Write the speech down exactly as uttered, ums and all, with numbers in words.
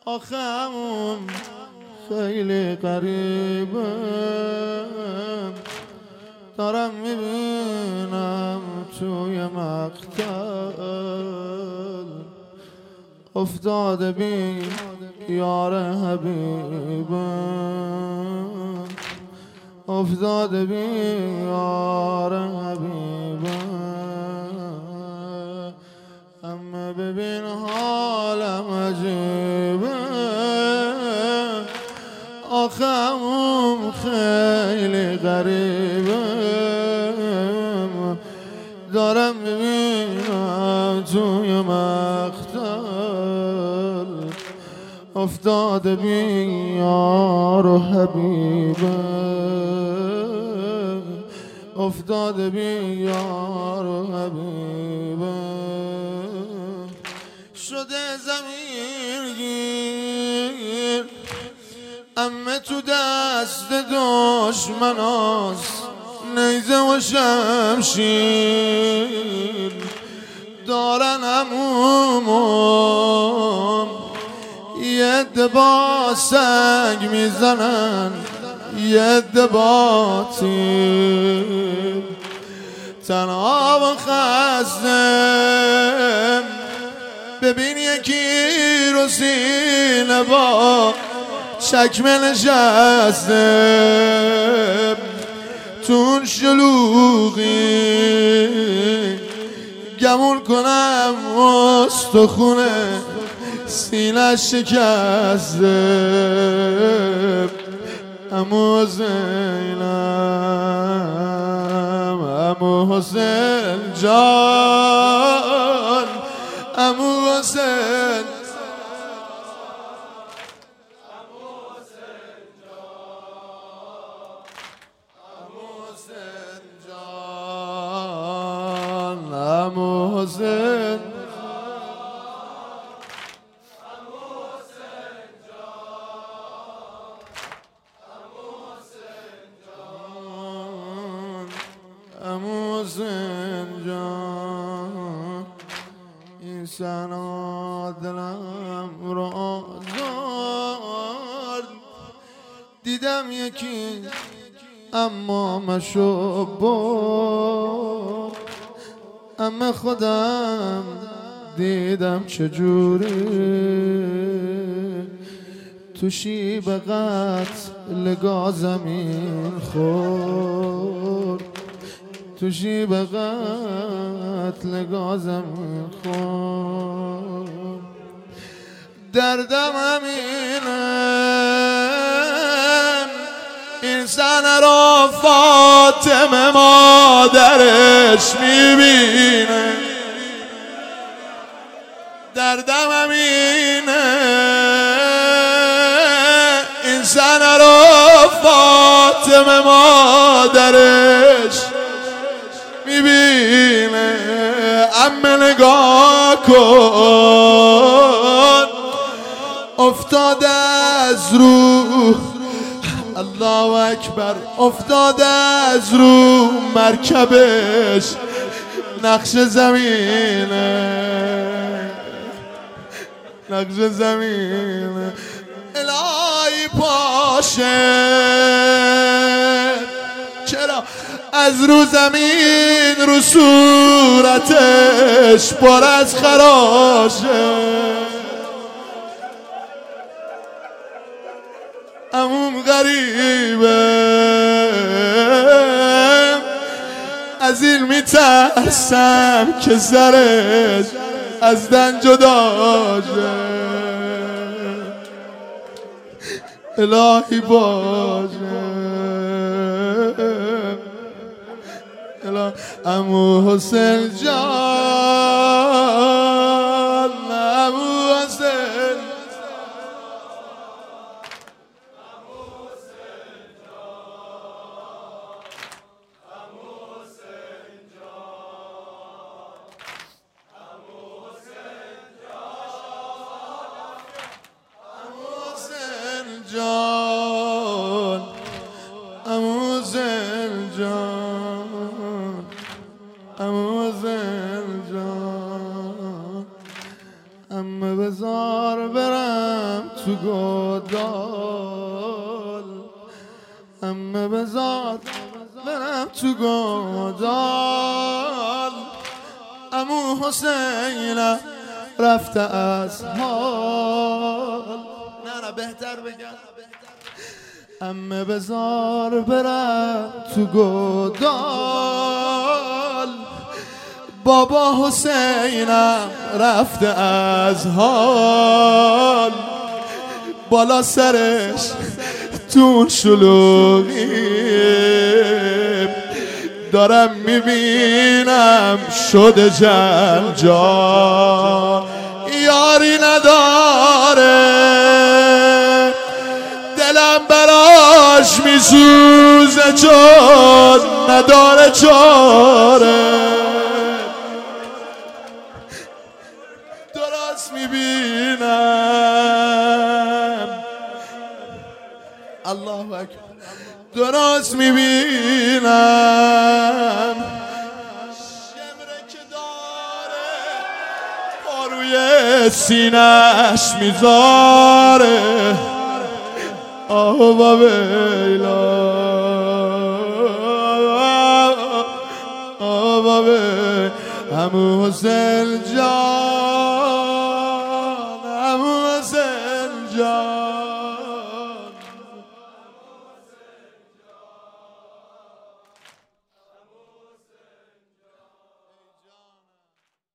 آخم خیلی غریبه، دارم میبینم توی مقتل افتاده بی یار حبیبم، افتاده بی یار حبیبم. اما ببین حالم عجیبه، آخم خیلی غریبه، دارم میبینم توی مقتل افتاده بی یار و حبیبه، افتاده بی یار و حبیبه. شده زمین گیر امه تو دست دشمناست، نیزه و شمشیر دارن عمومم، یه عده با سنگ میزنن یه عده با تیر. تنها و خستم ببین یکی رو سینه با چکمه نشسته، تون شلوغی گمون کنم استخونه سینه شکسته. عمو زینم عمو حسین جان، عمو حسین عمو حسین عمو حسین جان، این سنا دلم رو آزارد. دیدم یکی اما مشو برد، اما خودم دیدم چجوری تو شیب قتل گا زمین خورد، تو شیب قتل گا زمین خورد. دردم همینه این سنه را فاطمه مادرش میبینه، دردم همینه این سنه را فاطمه مادرش میبینه. عمه نگاه کن افتاده از روح، الله اکبر، افتاده از رو مرکبش نقش زمینه، نقش زمینه. الهی پاشه چرا از رو زمین رو صورتش پر از خراشه. عموم غریبه از این میترسم که سرش از دن جدا شه. الهی باشه الهی. عمو حسین جان، عمو حسین جان، عمو حسین جان، عمو حسین جان. بزار برم تو گودال، امه بزار برم تو گودال، عمو حسینم رفته از حال. نه نه بهتر بگم امه بزار برم تو گودال، بابا حسینم رفته از حال. بالا سرش تو شلوغی دارم میبینم شده جنجال، یاری نداره دلم براش میسوزه چون نداره چاره. درست میبینم الله اکبر، درست میبینم شمره که داره پاروی سینش میذاره. آه ویلا آه ویلا عمو حسین جان